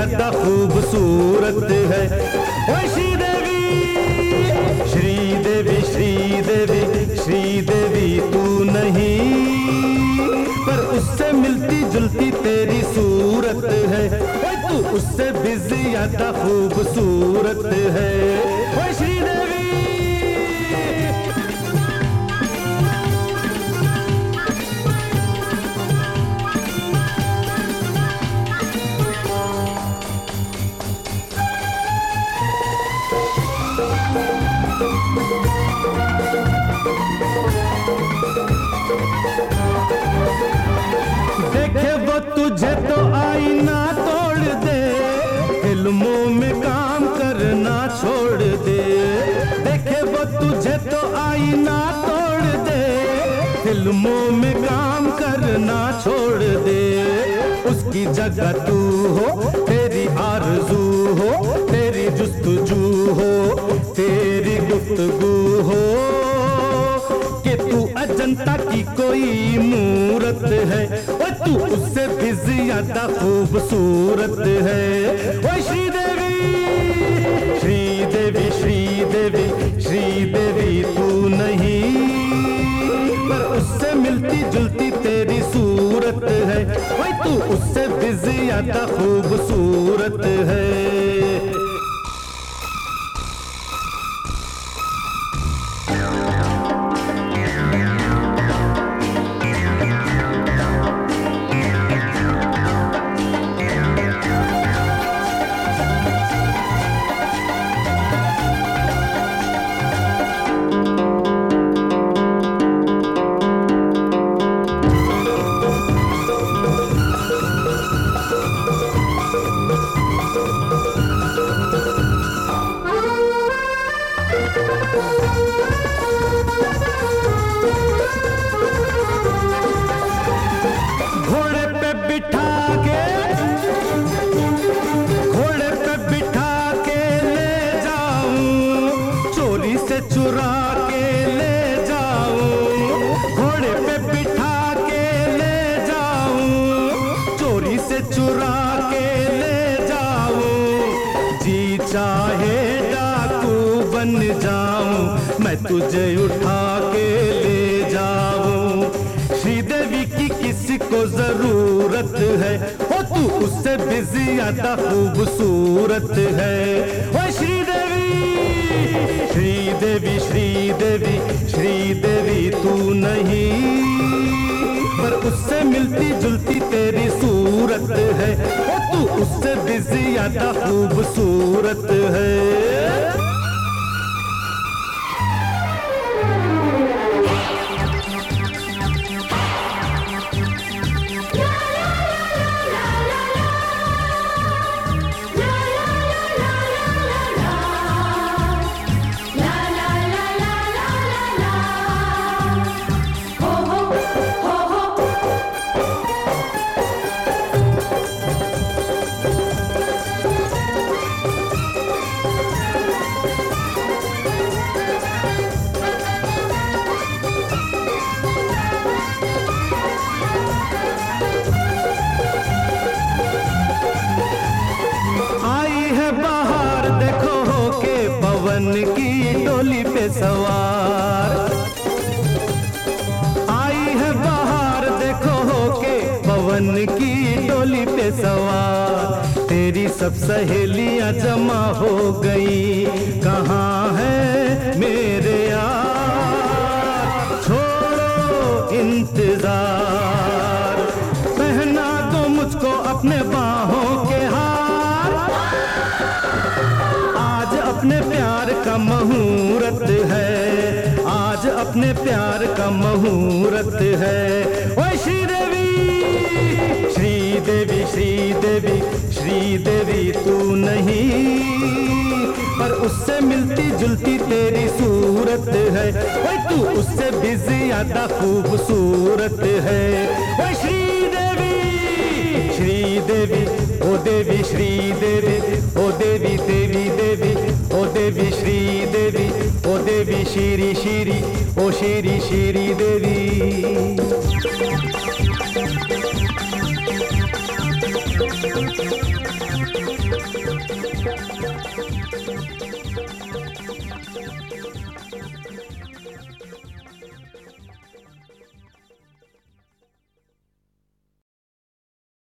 ज्यादा खूबसूरत है। ओ श्रीदेवी श्रीदेवी श्रीदेवी श्रीदेवी तू नहीं, पर उससे मिलती जुलती तेरी सूरत है। ओए तू उससे भी ज्यादा खूबसूरत है। ओए श्रीदेवी देखे वो तुझे तो आईना तोड़ दे, फिल्मों में काम करना छोड़ दे। देखे वो तुझे तो आईना तोड़ दे, फिल्मों में काम करना छोड़ दे। उसकी जगह तू हो, तेरी आरज़ू हो, तेरी जुस्तजू हो, तेरी गुफ्तगू हो, कि तू अजंता की कोई मूरत है। और तू उससे भी ज्यादा खूबसूरत है। ओ श्रीदेवी श्रीदेवी श्रीदेवी श्रीदेवी तू नहीं, पर उससे मिलती जुलती तेरी सूरत है। ओए तू उससे भी ज्यादा खूबसूरत है। घोड़े पे बिठा के ले जाऊं, चोरी से चुरा के ले जाऊं। घोड़े पे बिठा के ले जाऊं, चोरी से चुरा के ले जाऊं। जी चाहे डाकू बन जाऊं, मैं तुझे उठा के ले जाऊं। श्रीदेवी की किसी को जरूरत है, ओ तू उससे भी ज्यादा खूबसूरत है। ओ श्रीदेवी श्रीदेवी श्रीदेवी श्रीदेवी तू नहीं, पर उससे मिलती जुलती तेरी सूरत है। ओ तू उससे भी ज्यादा खूबसूरत है। पवन की डोली पे सवार आई है बाहर, देखो होके पवन की डोली पे सवार। तेरी सब सहेलियां जमा हो गई, कहाँ है मेरे यार। छोड़ो इंतजार, पहना दो मुझको अपने बाहों के हार। आज अपने प्यार का मुहूर्त है, आज अपने प्यार का मुहूर्त है। ओ श्रीदेवी श्रीदेवी श्रीदेवी श्रीदेवी तू नहीं, पर उससे मिलती जुलती तेरी सूरत है। ओए तू उससे भी ज्यादा खूबसूरत है। ओ श्रीदेवी श्रीदेवी ओ देवी श्रीदेवी ओ देवी देवी देवी ओ देवी श्रीदेवी ओ देवी श्री श्री ओ श्री श्री देवी।